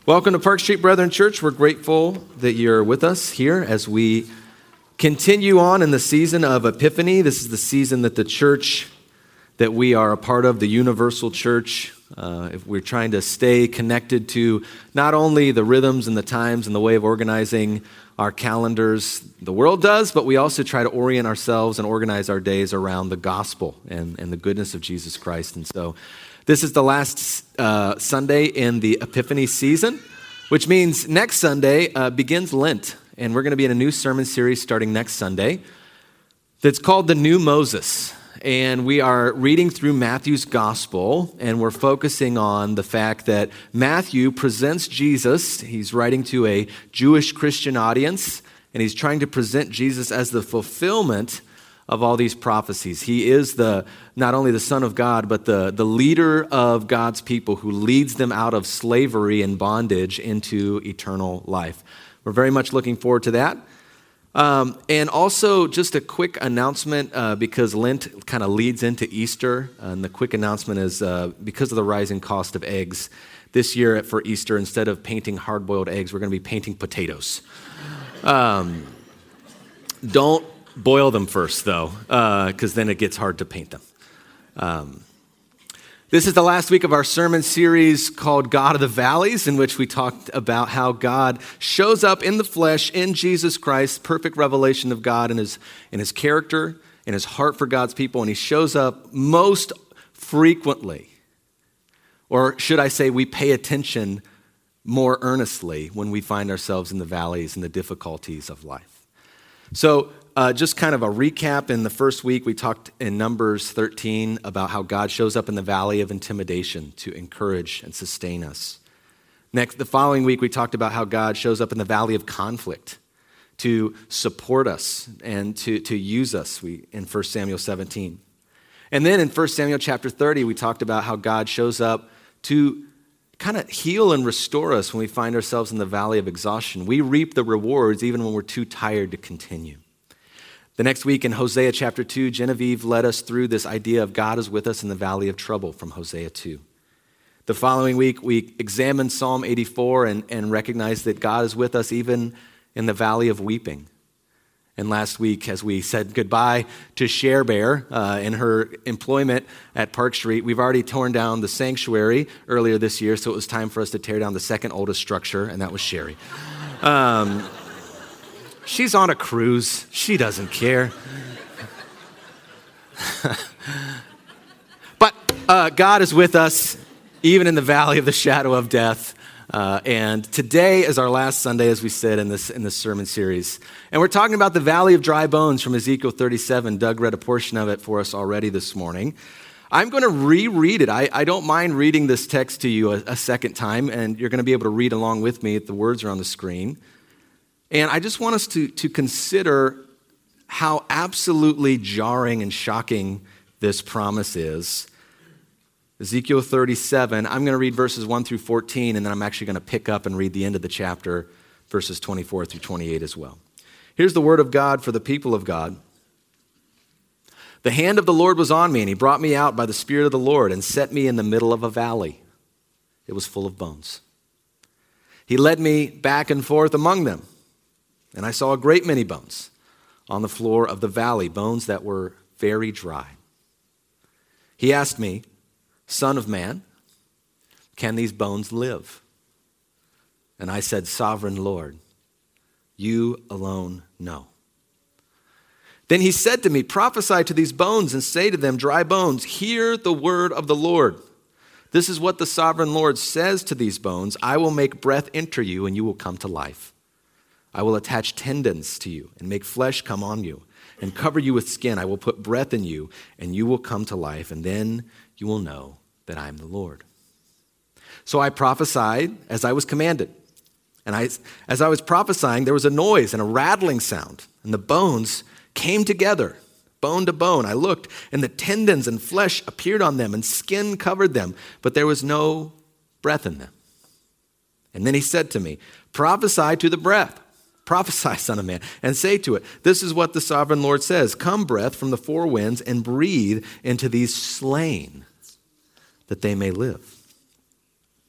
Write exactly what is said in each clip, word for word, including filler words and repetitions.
Welcome to Park Street Brethren Church. We're grateful that you're with us here as we continue on in the season of Epiphany. This is the season that the church that we are a part of, the universal church, uh, if we're trying to stay connected to not only the rhythms and the times and the way of organizing our calendars the world does, but we also try to orient ourselves and organize our days around the gospel and, and the goodness of Jesus Christ. And so this is the last uh, Sunday in the Epiphany season, which means next Sunday uh, begins Lent. And we're going to be in a new sermon series starting next Sunday that's called The New Moses. And we are reading through Matthew's gospel, and we're focusing on the fact that Matthew presents Jesus. He's writing to a Jewish Christian audience, and he's trying to present Jesus as the fulfillment of all these prophecies. He is the not only the Son of God, but the, the leader of God's people who leads them out of slavery and bondage into eternal life. We're very much looking forward to that. Um, and also just a quick announcement uh, because Lent kind of leads into Easter. And the quick announcement is uh, because of the rising cost of eggs, this year for Easter, instead of painting hard-boiled eggs, we're going to be painting potatoes. Um, don't boil them first, though, because uh, then it gets hard to paint them. Um, this is the last week of our sermon series called God of the Valleys, in which we talked about how God shows up in the flesh in Jesus Christ, perfect revelation of God and his, in his character, in his heart for God's people, and he shows up most frequently, or should I say we pay attention more earnestly when we find ourselves in the valleys and the difficulties of life. So uh, just kind of a recap. In the first week, we talked in Numbers thirteen about how God shows up in the valley of intimidation to encourage and sustain us. Next, the following week, we talked about how God shows up in the valley of conflict to support us and to, to use us we, in First Samuel seventeen. And then in First Samuel chapter thirty, we talked about how God shows up to kind of heal and restore us when we find ourselves in the valley of exhaustion. We reap the rewards even when we're too tired to continue. The next week in Hosea chapter two, Genevieve led us through this idea of God is with us in the valley of trouble from Hosea two. The following week, we examined Psalm eighty-four and, and recognized that God is with us even in the valley of weeping. And last week, as we said goodbye to Cher Bear uh, in her employment at Park Street, we've already torn down the sanctuary earlier this year, so it was time for us to tear down the second oldest structure, and that was Sherry. Um, she's on a cruise. She doesn't care. But uh, God is with us, even in the valley of the shadow of death. Uh, and today is our last Sunday, as we said in this in this sermon series. And we're talking about the valley of dry bones from Ezekiel thirty-seven. Doug read a portion of it for us already this morning. I'm going to reread it. I, I don't mind reading this text to you a, a second time, and you're going to be able to read along with me if the words are on the screen. And I just want us to, to consider how absolutely jarring and shocking this promise is. Ezekiel thirty-seven, I'm going to read verses one through fourteen, and then I'm actually going to pick up and read the end of the chapter, verses twenty-four through twenty-eight as well. Here's the word of God for the people of God. The hand of the Lord was on me, and he brought me out by the Spirit of the Lord and set me in the middle of a valley. It was full of bones. He led me back and forth among them, and I saw a great many bones on the floor of the valley, bones that were very dry. He asked me, Son of man, can these bones live? And I said, Sovereign Lord, you alone know. Then he said to me, prophesy to these bones and say to them, dry bones, hear the word of the Lord. This is what the sovereign Lord says to these bones. I will make breath enter you and you will come to life. I will attach tendons to you and make flesh come on you and cover you with skin. I will put breath in you and you will come to life, and then you will know that I am the Lord. So I prophesied as I was commanded. And I, as I was prophesying, there was a noise and a rattling sound, and the bones came together, bone to bone. I looked, and the tendons and flesh appeared on them, and skin covered them, but there was no breath in them. And then he said to me, prophesy to the breath. Prophesy, son of man, and say to it, this is what the sovereign Lord says. Come, breath from the four winds, and breathe into these slain, that they may live.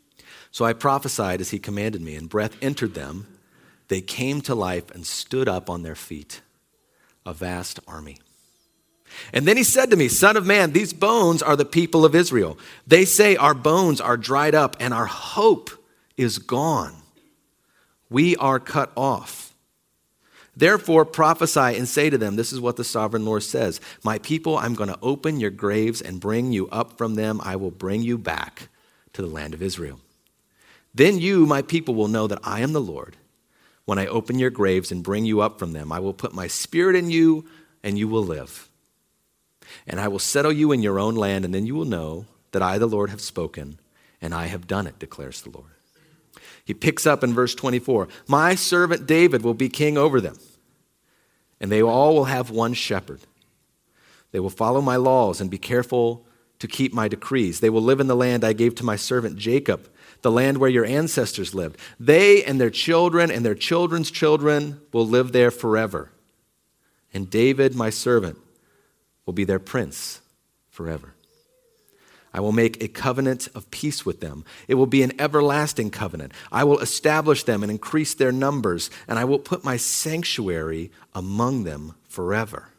So I prophesied as he commanded me, and breath entered them. They came to life and stood up on their feet, a vast army. And then he said to me, Son of man, these bones are the people of Israel. They say our bones are dried up and our hope is gone. We are cut off. Therefore prophesy and say to them, this is what the sovereign Lord says. My people, I'm going to open your graves and bring you up from them. I will bring you back to the land of Israel. Then you, my people, will know that I am the Lord. When I open your graves and bring you up from them, I will put my spirit in you and you will live. And I will settle you in your own land, and then you will know that I, the Lord, have spoken, and I have done it, declares the Lord. He picks up in verse twenty-four. My servant David will be king over them, and they all will have one shepherd. They will follow my laws and be careful to keep my decrees. They will live in the land I gave to my servant Jacob, the land where your ancestors lived. They and their children and their children's children will live there forever. And David, my servant, will be their prince forever. I will make a covenant of peace with them. It will be an everlasting covenant. I will establish them and increase their numbers, and I will put my sanctuary among them forever.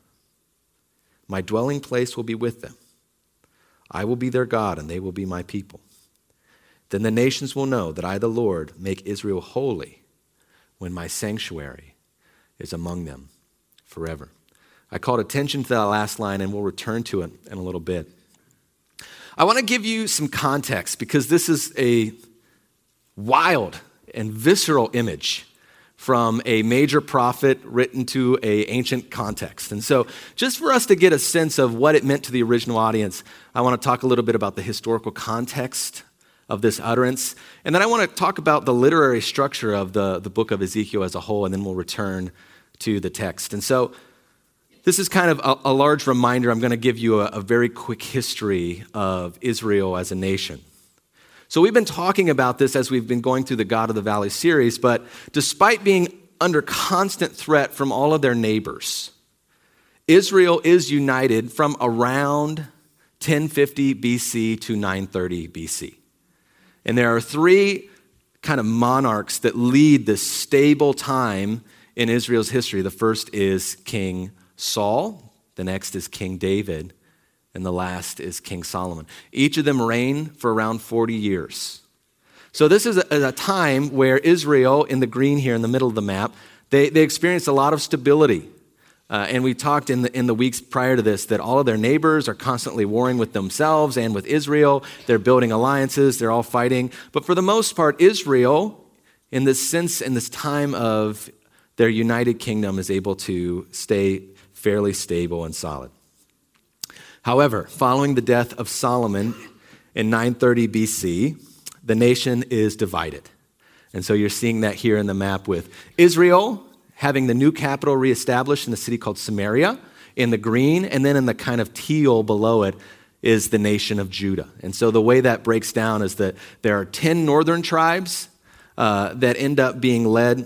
My dwelling place will be with them. I will be their God, and they will be my people. Then the nations will know that I, the Lord, make Israel holy when my sanctuary is among them forever. I called attention to that last line, and we'll return to it in a little bit. I want to give you some context because this is a wild and visceral image from a major prophet written to an ancient context. And so just for us to get a sense of what it meant to the original audience, I want to talk a little bit about the historical context of this utterance. And then I want to talk about the literary structure of the, the book of Ezekiel as a whole, and then we'll return to the text. And so this is kind of a, a large reminder. I'm going to give you a, a very quick history of Israel as a nation. So we've been talking about this as we've been going through the God of the Valley series, but despite being under constant threat from all of their neighbors, Israel is united from around ten fifty B C to nine thirty B C. And there are three kind of monarchs that lead this stable time in Israel's history. The first is King Saul, the next is King David, and the last is King Solomon. Each of them reigned for around forty years. So this is a, a time where Israel, in the green here in the middle of the map, they, they experienced a lot of stability. Uh, and we talked in the, in the weeks prior to this that all of their neighbors are constantly warring with themselves and with Israel. They're building alliances. They're all fighting. But for the most part, Israel, in this sense, in this time of their united kingdom, is able to stay fairly stable and solid. However, following the death of Solomon in nine thirty B C, the nation is divided. And so you're seeing that here in the map with Israel having the new capital reestablished in a city called Samaria in the green, and then in the kind of teal below it is the nation of Judah. And so the way that breaks down is that there are ten northern tribes uh, that end up being led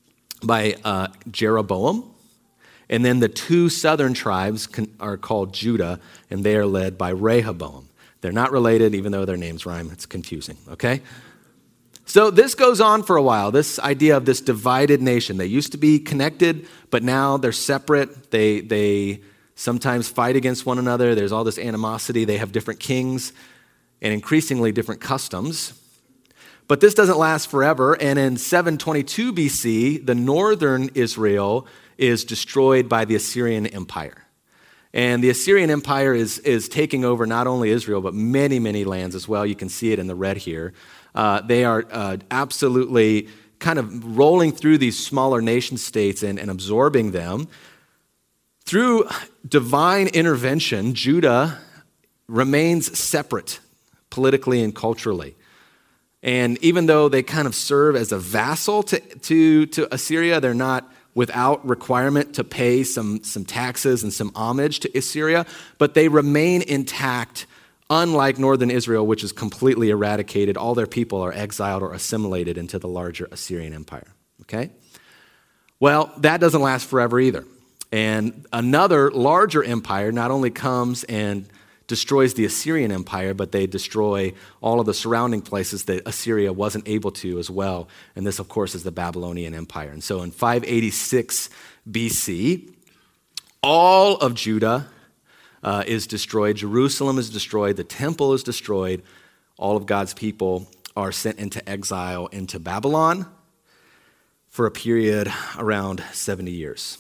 by uh, Jeroboam. And then the two southern tribes are called Judah, and they are led by Rehoboam. They're not related, even though their names rhyme. It's confusing, okay? So this goes on for a while, this idea of this divided nation. They used to be connected, but now they're separate. They, they sometimes fight against one another. There's all this animosity. They have different kings and increasingly different customs. But this doesn't last forever, and in seven twenty-two B C, the northern Israel is destroyed by the Assyrian Empire. And the Assyrian Empire is, is taking over not only Israel, but many, many lands as well. You can see it in the red here. Uh, they are uh, absolutely kind of rolling through these smaller nation states and, and absorbing them. Through divine intervention, Judah remains separate politically and culturally. And even though they kind of serve as a vassal to, to, to Assyria, they're not without requirement to pay some, some taxes and some homage to Assyria, but they remain intact, unlike northern Israel, which is completely eradicated. All their people are exiled or assimilated into the larger Assyrian Empire, okay? Well, that doesn't last forever either. And another larger empire not only comes and destroys the Assyrian Empire, but they destroy all of the surrounding places that Assyria wasn't able to as well. And this, of course, is the Babylonian Empire. And so in five eighty-six B C, all of Judah uh, is destroyed. Jerusalem is destroyed. The temple is destroyed. All of God's people are sent into exile into Babylon for a period around seventy years.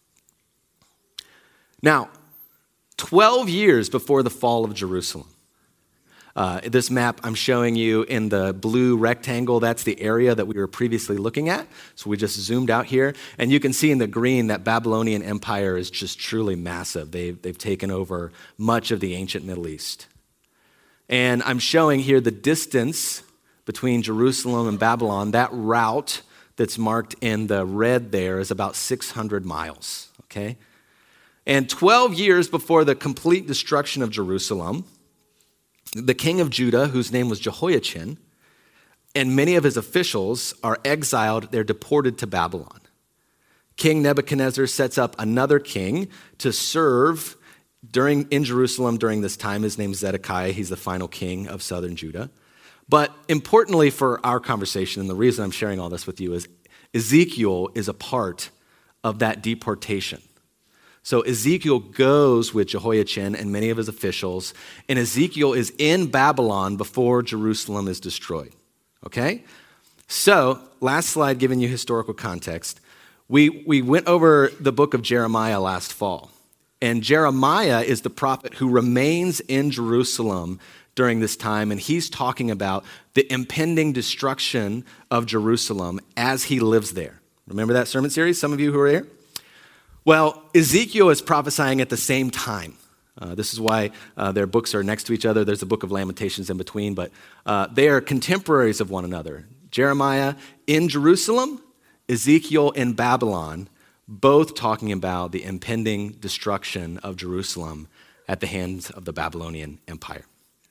Now, twelve years before the fall of Jerusalem, uh, this map I'm showing you in the blue rectangle, that's the area that we were previously looking at. So we just zoomed out here. And you can see in the green that Babylonian Empire is just truly massive. They've, they've taken over much of the ancient Middle East. And I'm showing here the distance between Jerusalem and Babylon. That route that's marked in the red there is about six hundred miles, okay? And twelve years before the complete destruction of Jerusalem, the king of Judah, whose name was Jehoiachin, and many of his officials are exiled. They're deported to Babylon. King Nebuchadnezzar sets up another king to serve during in Jerusalem during this time. His name's Zedekiah. He's the final king of southern Judah. But importantly for our conversation, and the reason I'm sharing all this with you, is Ezekiel is a part of that deportation. So Ezekiel goes with Jehoiachin and many of his officials, and Ezekiel is in Babylon before Jerusalem is destroyed, okay? So, last slide, giving you historical context. We, we went over the book of Jeremiah last fall, and Jeremiah is the prophet who remains in Jerusalem during this time, and he's talking about the impending destruction of Jerusalem as he lives there. Remember that sermon series, some of you who are here? Well, Ezekiel is prophesying at the same time. Uh, this is why uh, their books are next to each other. There's a book of Lamentations in between, but uh, they are contemporaries of one another. Jeremiah in Jerusalem, Ezekiel in Babylon, both talking about the impending destruction of Jerusalem at the hands of the Babylonian Empire.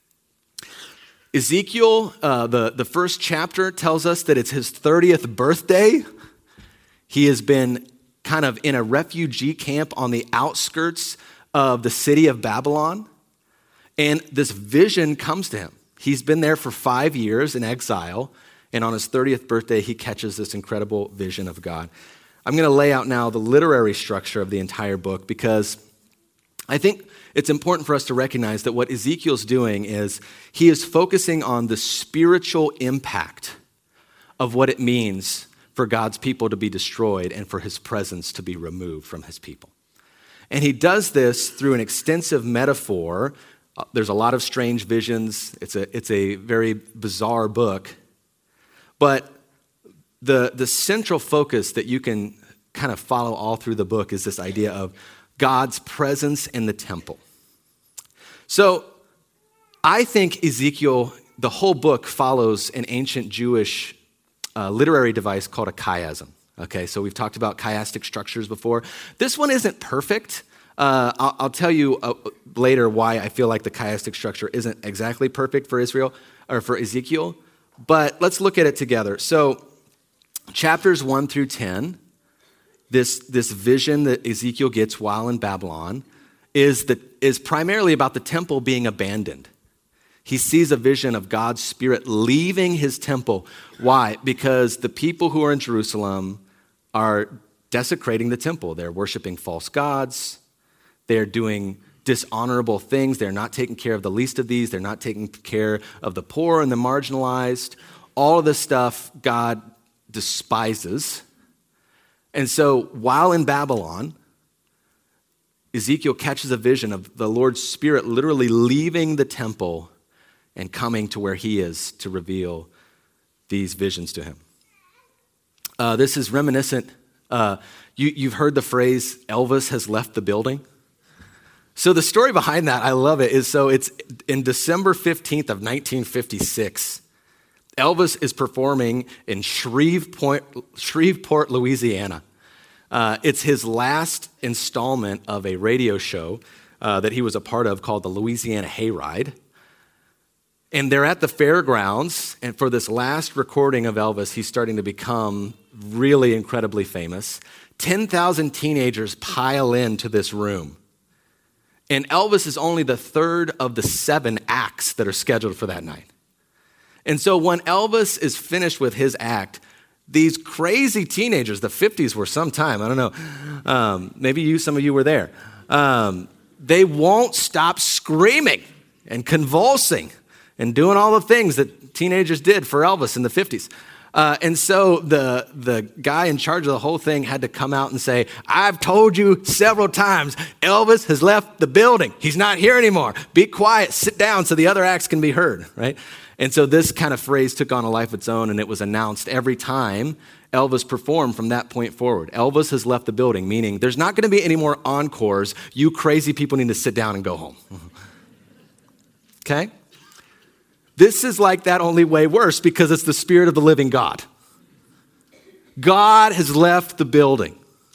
Ezekiel, uh, the, the first chapter tells us that it's his thirtieth birthday. He has been kind of in a refugee camp on the outskirts of the city of Babylon. And this vision comes to him. He's been there for five years in exile. And on his thirtieth birthday, he catches this incredible vision of God. I'm going to lay out now the literary structure of the entire book because I think it's important for us to recognize that what Ezekiel's doing is he is focusing on the spiritual impact of what it means for God's people to be destroyed and for his presence to be removed from his people. And he does this through an extensive metaphor. Uh, there's a lot of strange visions. It's a, it's a very bizarre book. But the, the central focus that you can kind of follow all through the book is this idea of God's presence in the temple. So I think Ezekiel, the whole book follows an ancient Jewish uh, literary device called a chiasm. Okay, so we've talked about chiastic structures before. This one isn't perfect. Uh, I'll, I'll tell you uh, later why I feel like the chiastic structure isn't exactly perfect for Israel or for Ezekiel. But let's look at it together. So chapters one through ten, this, this vision that Ezekiel gets while in Babylon is, the, is primarily about the temple being abandoned. He sees a vision of God's Spirit leaving his temple. Why? Because the people who are in Jerusalem are desecrating the temple. They're worshiping false gods. They're doing dishonorable things. They're not taking care of the least of these. They're not taking care of the poor and the marginalized. All of this stuff God despises. And so while in Babylon, Ezekiel catches a vision of the Lord's Spirit literally leaving the temple and coming to where he is to reveal these visions to him. Uh, this is reminiscent. Uh, you, you've heard the phrase, Elvis has left the building. So the story behind that, I love it, is so it's in December fifteenth of nineteen fifty-six. Elvis is performing in Shreveport, Shreveport Louisiana. Uh, it's his last installment of a radio show uh, that he was a part of called the Louisiana Hayride. And they're at the fairgrounds, and for this last recording of Elvis, he's starting to become really incredibly famous. ten thousand teenagers pile into this room. And Elvis is only the third of the seven acts that are scheduled for that night. And so when Elvis is finished with his act, these crazy teenagers, the fifties were some time, I don't know, um, maybe you, some of you were there, um, they won't stop screaming and convulsing and doing all the things that teenagers did for Elvis in the fifties. Uh, and so the, the guy in charge of the whole thing had to come out and say, I've told you several times, Elvis has left the building. He's not here anymore. Be quiet, sit down so the other acts can be heard, right? And so this kind of phrase took on a life of its own, and it was announced every time Elvis performed from that point forward. Elvis has left the building, meaning there's not going to be any more encores. You crazy people need to sit down and go home. Okay? This is like that, only way worse, because it's the Spirit of the living God. God has left the building.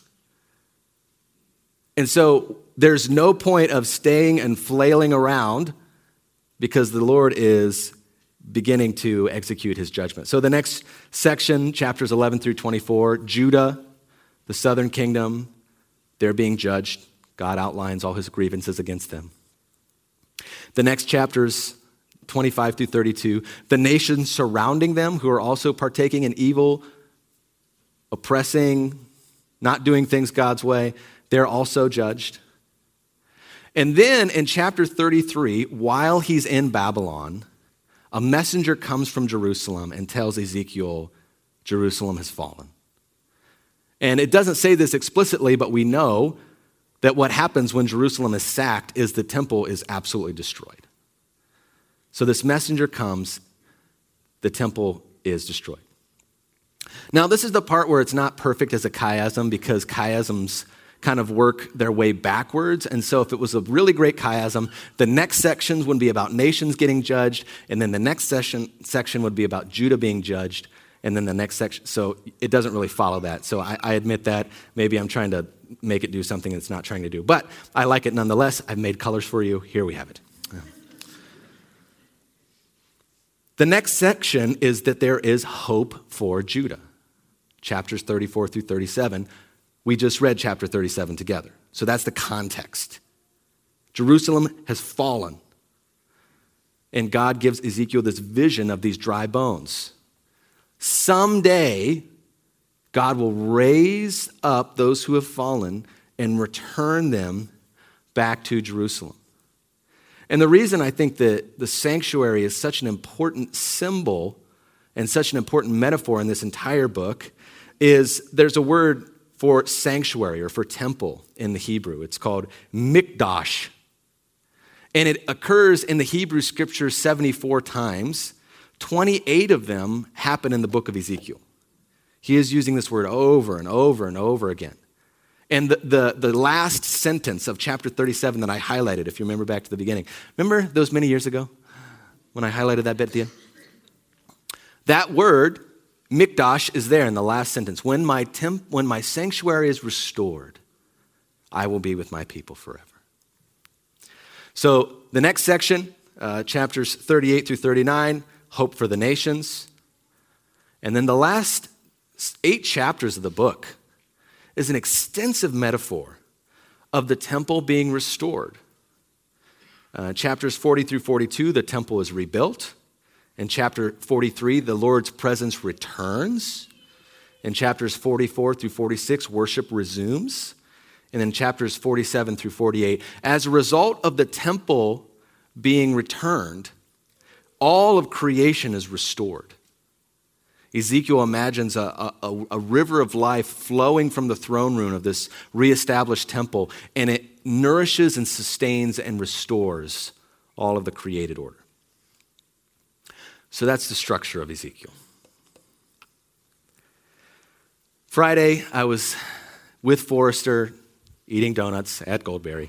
And so there's no point of staying and flailing around because the Lord is beginning to execute his judgment. So the next section, chapters eleven through twenty-four, Judah, the southern kingdom, they're being judged. God outlines all his grievances against them. The next chapters, twenty-five through thirty-two, the nations surrounding them who are also partaking in evil, oppressing, not doing things God's way, they're also judged. And then in chapter thirty-three, while he's in Babylon, a messenger comes from Jerusalem and tells Ezekiel, Jerusalem has fallen. And it doesn't say this explicitly, but we know that what happens when Jerusalem is sacked is the temple is absolutely destroyed. So this messenger comes, the temple is destroyed. Now, this is the part where it's not perfect as a chiasm because chiasms kind of work their way backwards. And so if it was a really great chiasm, the next sections would be about nations getting judged, and then the next section, section would be about Judah being judged, and then the next section. So it doesn't really follow that. So I, I admit that. Maybe I'm trying to make it do something it's not trying to do. But I like it nonetheless. I've made colors for you. Here we have it. The next section is that there is hope for Judah. Chapters thirty-four through thirty-seven. We just read chapter thirty-seven together. So that's the context. Jerusalem has fallen. And God gives Ezekiel this vision of these dry bones. Someday, God will raise up those who have fallen and return them back to Jerusalem. And the reason I think that the sanctuary is such an important symbol and such an important metaphor in this entire book is there's a word for sanctuary or for temple in the Hebrew. It's called mikdash. And it occurs in the Hebrew scriptures seventy-four times. twenty-eight of them happen in the book of Ezekiel. He is using this word over and over and over again. And the, the, the last sentence of chapter thirty-seven that I highlighted, if you remember back to the beginning, remember those many years ago when I highlighted that bit at the end? That word, mikdash, is there in the last sentence. When my temp, when my sanctuary is restored, I will be with my people forever. So the next section, uh, chapters thirty-eight through thirty-nine, hope for the nations. And then the last eight chapters of the book is an extensive metaphor of the temple being restored. Uh, chapters forty through forty-two, the temple is rebuilt. In chapter forty-three, the Lord's presence returns. In chapters forty-four through forty-six, worship resumes. And in chapters forty-seven through forty-eight, as a result of the temple being returned, all of creation is restored. Ezekiel imagines a, a, a river of life flowing from the throne room of this reestablished temple, and it nourishes and sustains and restores all of the created order. So that's the structure of Ezekiel. Friday, I was with Forrester eating donuts at Goldberry,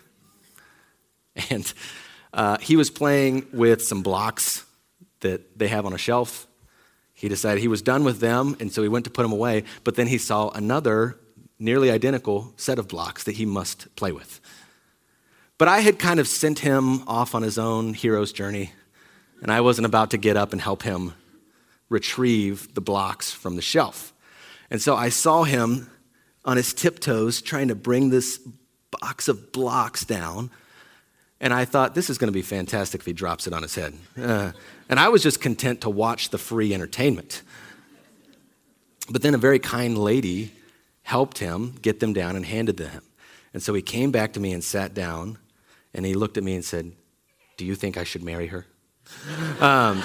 and uh, he was playing with some blocks that they have on a shelf. He decided he was done with them, and so he went to put them away, but then he saw another nearly identical set of blocks that he must play with. But I had kind of sent him off on his own hero's journey, and I wasn't about to get up and help him retrieve the blocks from the shelf. And so I saw him on his tiptoes trying to bring this box of blocks down And I thought, this is going to be fantastic if he drops it on his head. Uh, and I was just content to watch the free entertainment. But then a very kind lady helped him get them down and handed them him. And so he came back to me and sat down, and he looked at me and said, do you think I should marry her? Um,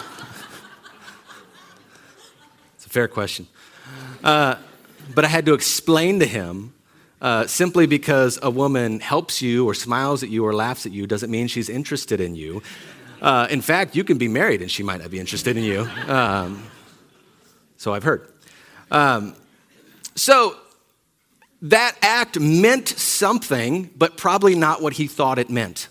it's a fair question. Uh, but I had to explain to him, uh, simply because a woman helps you or smiles at you or laughs at you doesn't mean she's interested in you. Uh, in fact, you can be married and she might not be interested in you. Um, so I've heard. Um, so that act meant something, but probably not what he thought it meant.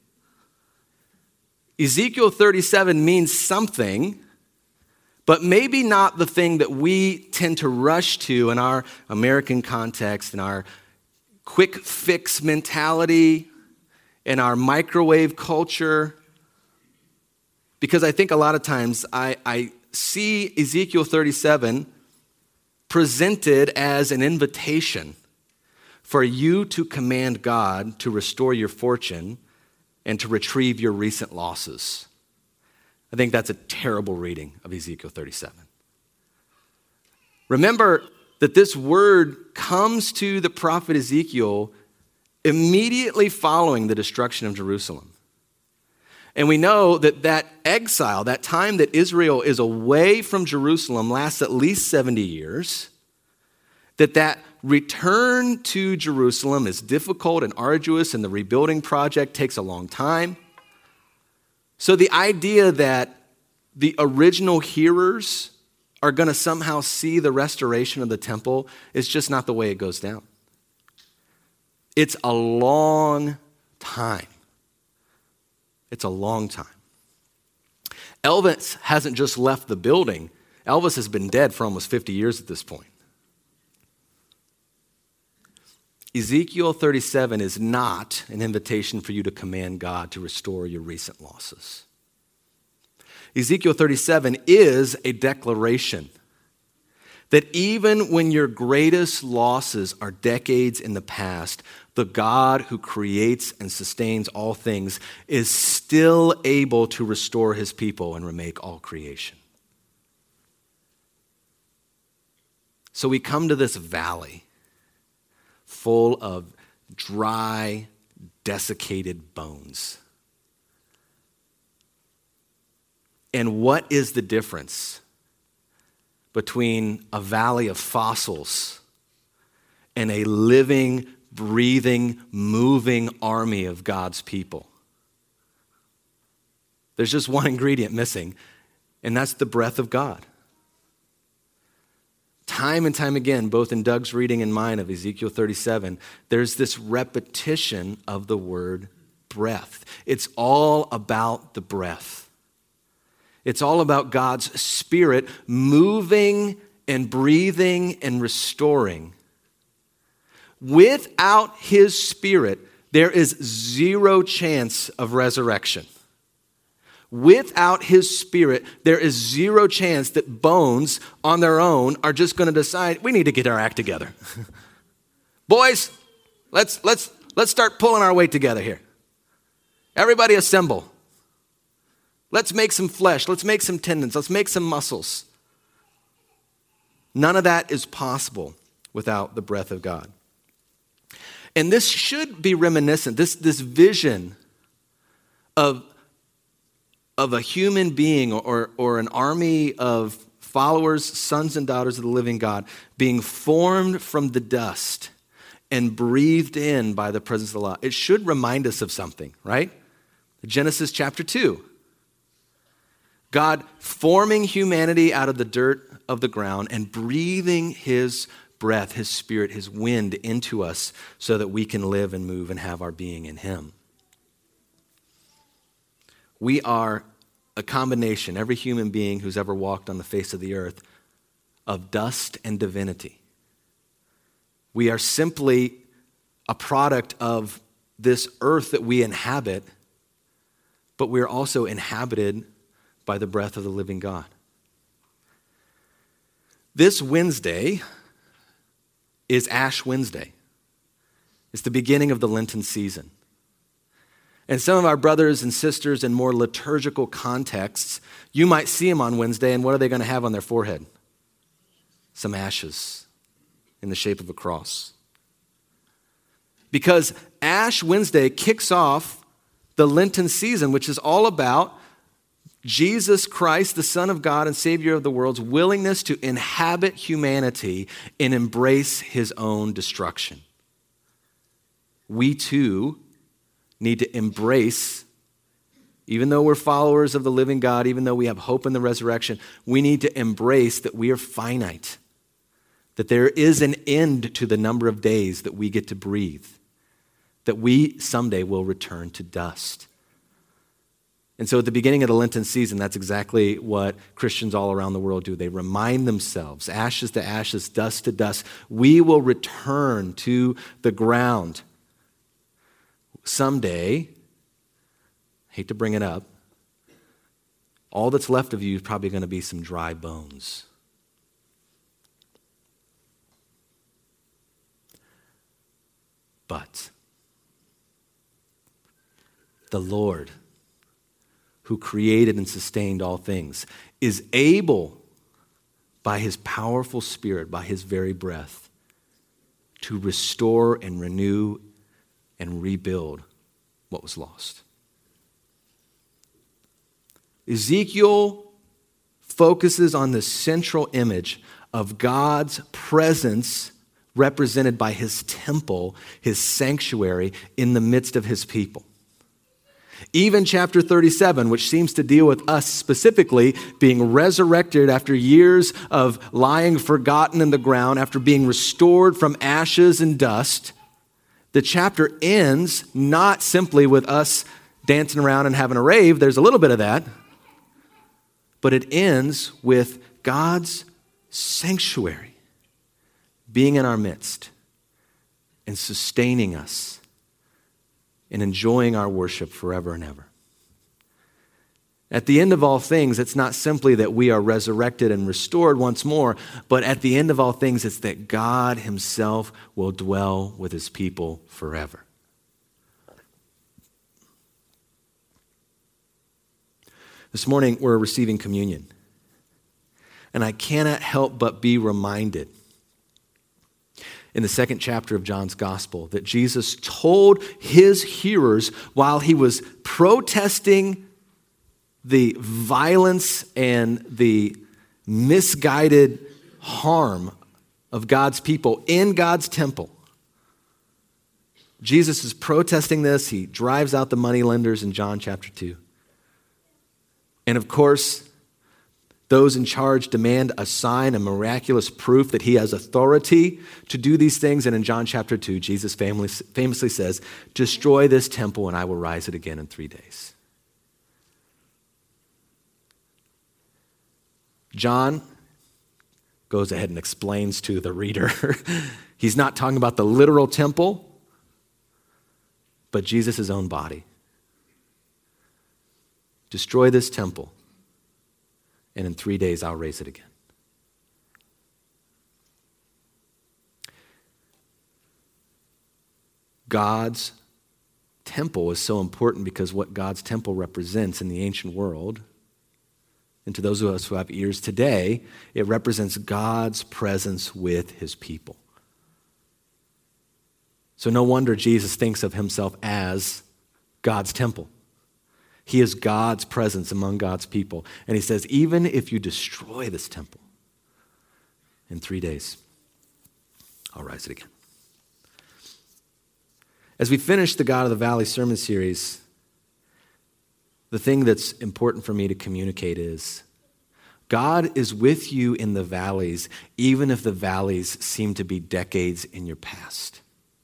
Ezekiel thirty-seven means something, but maybe not the thing that we tend to rush to in our American context, in our quick fix mentality, in our microwave culture. Because I think a lot of times I, I see Ezekiel thirty-seven presented as an invitation for you to command God to restore your fortune and to retrieve your recent losses. I think that's a terrible reading of Ezekiel thirty-seven. Remember that this word comes to the prophet Ezekiel immediately following the destruction of Jerusalem. And we know that that exile, that time that Israel is away from Jerusalem, lasts at least seventy years, that that return to Jerusalem is difficult and arduous, and the rebuilding project takes a long time. So the idea that the original hearers are going to somehow see the restoration of the temple is just not the way it goes down. It's a long time. It's a long time. Elvis hasn't just left the building. Elvis has been dead for almost fifty years at this point. Ezekiel thirty-seven is not an invitation for you to command God to restore your recent losses. Ezekiel thirty-seven is a declaration that even when your greatest losses are decades in the past, the God who creates and sustains all things is still able to restore his people and remake all creation. So we come to this valley full of dry, desiccated bones. And what is the difference between a valley of fossils and a living, breathing, moving army of God's people? There's just one ingredient missing, and that's the breath of God. Time and time again, both in Doug's reading and mine of Ezekiel thirty-seven, there's this repetition of the word breath. It's all about the breath. It's all about God's Spirit moving and breathing and restoring. Without his Spirit, there is zero chance of resurrection. Without his Spirit, there is zero chance that bones on their own are just going to decide, we need to get our act together. Boys, let's, let's, let's start pulling our weight together here. Everybody assemble. Let's make some flesh. Let's make some tendons. Let's make some muscles. None of that is possible without the breath of God. And this should be reminiscent, this, this vision of, of a human being or, or an army of followers, sons and daughters of the living God, being formed from the dust and breathed in by the presence of the Lord. It should remind us of something, right? Genesis chapter two. God forming humanity out of the dirt of the ground and breathing his breath, his Spirit, his wind into us so that we can live and move and have our being in him. We are a combination, every human being who's ever walked on the face of the earth, of dust and divinity. We are simply a product of this earth that we inhabit, but we're also inhabited by the breath of the living God. This Wednesday is Ash Wednesday. It's the beginning of the Lenten season. And some of our brothers and sisters in more liturgical contexts, you might see them on Wednesday, and what are they going to have on their forehead? Some ashes in the shape of a cross. Because Ash Wednesday kicks off the Lenten season, which is all about Jesus Christ, the Son of God and Savior of the world's willingness to inhabit humanity and embrace his own destruction. We too need to embrace, even though we're followers of the living God, even though we have hope in the resurrection, we need to embrace that we are finite, that there is an end to the number of days that we get to breathe, that we someday will return to dust. And so at the beginning of the Lenten season, that's exactly what Christians all around the world do. They remind themselves, ashes to ashes, dust to dust, we will return to the ground. Someday, hate to bring it up, all that's left of you is probably going to be some dry bones. But the Lord, who created and sustained all things, is able, by his powerful Spirit, by his very breath, to restore and renew and rebuild what was lost. Ezekiel focuses on the central image of God's presence represented by his temple, his sanctuary, in the midst of his people. Even chapter thirty-seven, which seems to deal with us specifically being resurrected after years of lying forgotten in the ground, after being restored from ashes and dust, the chapter ends not simply with us dancing around and having a rave. There's a little bit of that. But it ends with God's sanctuary being in our midst and sustaining us and enjoying our worship forever and ever. At the end of all things, it's not simply that we are resurrected and restored once more, but at the end of all things, it's that God himself will dwell with his people forever. This morning, we're receiving communion. And I cannot help but be reminded in the second chapter of John's gospel that Jesus told his hearers while he was protesting the violence and the misguided harm of God's people in God's temple. Jesus is protesting this. He drives out the moneylenders in John chapter two. And of course, those in charge demand a sign, a miraculous proof that he has authority to do these things. And in John chapter two, Jesus famously says, "Destroy this temple and I will rise it again in three days." John goes ahead and explains to the reader, he's not talking about the literal temple, but Jesus' own body. Destroy this temple, and in three days I'll raise it again. God's temple is so important because what God's temple represents in the ancient world, and to those of us who have ears today, it represents God's presence with his people. So no wonder Jesus thinks of himself as God's temple. He is God's presence among God's people. And he says, even if you destroy this temple, in three days, I'll rise it again. As we finish the God of the Valley sermon series, the thing that's important for me to communicate is God is with you in the valleys, even if the valleys seem to be decades in your past.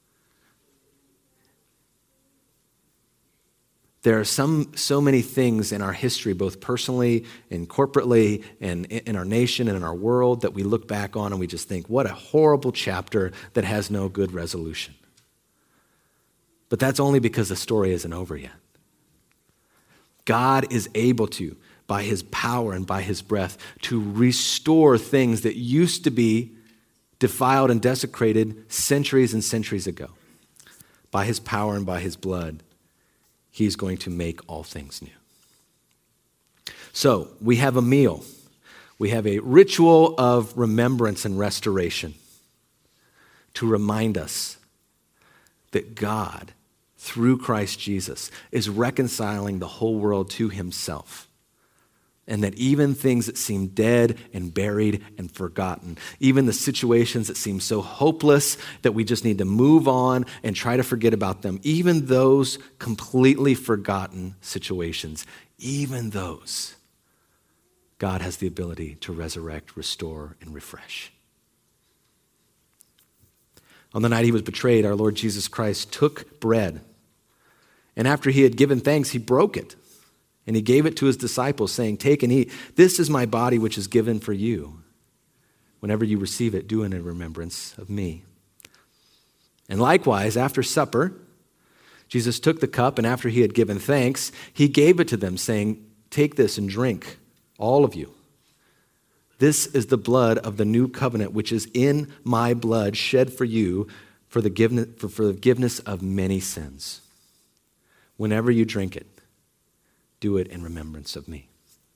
There are some so many things in our history, both personally and corporately and in our nation and in our world, that we look back on and we just think, what a horrible chapter that has no good resolution. But that's only because the story isn't over yet. God is able to, by his power and by his breath, to restore things that used to be defiled and desecrated centuries and centuries ago. By his power and by his blood, he's going to make all things new. So we have a meal. We have a ritual of remembrance and restoration to remind us that God, through Christ Jesus, is reconciling the whole world to himself. And that even things that seem dead and buried and forgotten, even the situations that seem so hopeless that we just need to move on and try to forget about them, even those completely forgotten situations, even those, God has the ability to resurrect, restore, and refresh. On the night he was betrayed, our Lord Jesus Christ took bread, and after he had given thanks, he broke it. And he gave it to his disciples, saying, "Take and eat. This is my body, which is given for you. Whenever you receive it, do it in remembrance of me." And likewise, after supper, Jesus took the cup, and after he had given thanks, he gave it to them, saying, "Take this and drink, all of you. This is the blood of the new covenant, which is in my blood, shed for you for the forgiveness of many sins. Whenever you drink it, do it in remembrance of me."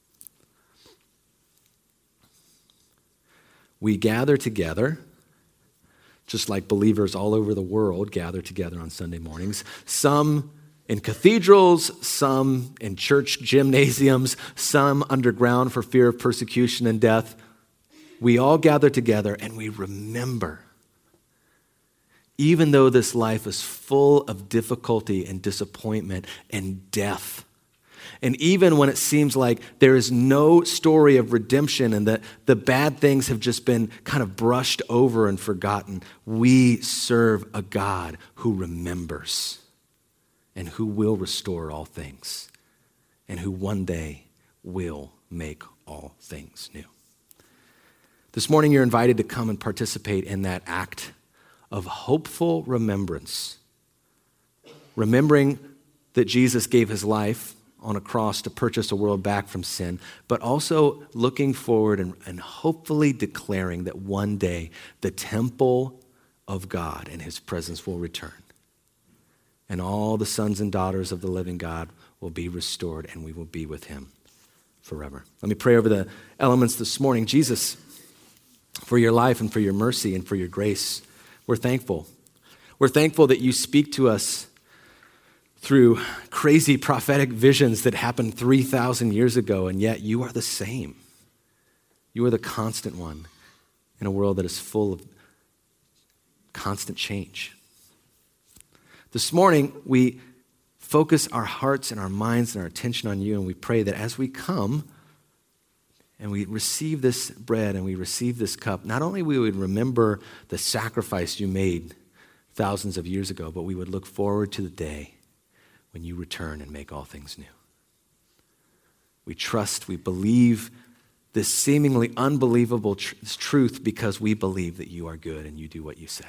We gather together, just like believers all over the world gather together on Sunday mornings, some in cathedrals, some in church gymnasiums, some underground for fear of persecution and death. We all gather together and we remember, even though this life is full of difficulty and disappointment and death, and even when it seems like there is no story of redemption and that the bad things have just been kind of brushed over and forgotten, we serve a God who remembers and who will restore all things and who one day will make all things new. This morning, you're invited to come and participate in that act of hopeful remembrance, remembering that Jesus gave his life on a cross to purchase a world back from sin, but also looking forward and, and hopefully declaring that one day the temple of God and his presence will return. And all the sons and daughters of the living God will be restored, and we will be with him forever. Let me pray over the elements this morning. Jesus, for your life and for your mercy and for your grace, we're thankful. We're thankful that you speak to us through crazy prophetic visions that happened three thousand years ago, and yet you are the same. You are the constant one in a world that is full of constant change. This morning, we focus our hearts and our minds and our attention on you, and we pray that as we come and we receive this bread and we receive this cup, not only we would remember the sacrifice you made thousands of years ago, but we would look forward to the day when you return and make all things new. We trust, we believe this seemingly unbelievable tr- truth because we believe that you are good and you do what you say.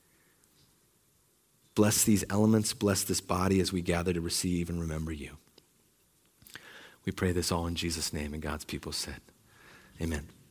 Bless these elements, bless this body as we gather to receive and remember you. We pray this all in Jesus' name, and God's people said, amen.